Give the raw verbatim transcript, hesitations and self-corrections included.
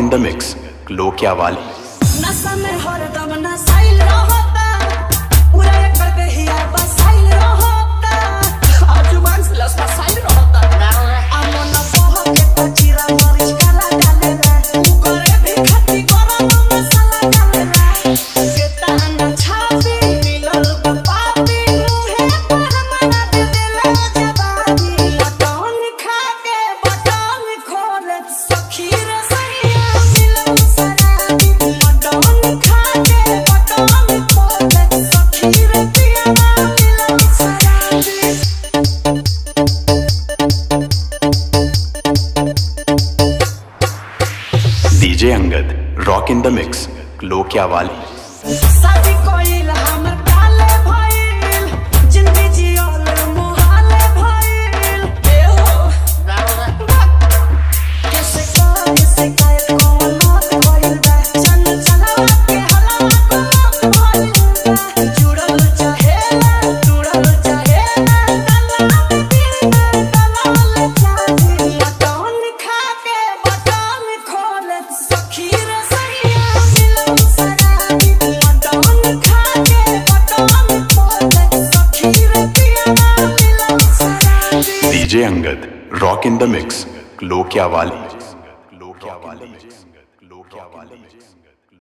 in the mix, lochia वाली। नशा में हरदम नसाइल रहता, पूरा एक करके हिया बसाइल रहता, आजुबान से लस बसाइल रहता। अमन पोहा के पचीरा मरीच काला डाले रे, करे भी खट्टी गरम मसाला डाले रे। केता न छापी मिलल पापी, मुहे पर मना दे देला जवानी। बटन खा के बटन खोले सखी रे सैया मिलल सराबी। बटन खा के बटन खोले सखी रे पियावा मिलल सराबी। DJ Angad, rock in the mix, लोकिया वाली। शादी कोइल हमर काले भइल, जिंदगी जियल मोहाले भइल। ए हो कैसे कर कैसे कायल कौन मत भइल बा, चल चला के हला को भइल बा। जुड़ल चाहेला जुड़ल चाहेला, दलाल बिना दलाल चाही। बटन खा के बटन खोले सखी रे सैया मिलल सराबी। बटन खा के बटन खोले सखी रे पियावा मिलल सराबी। DJ Angad, rock in the mix, लोकिया वाली। लोकिया वाली, लोकिया वाली।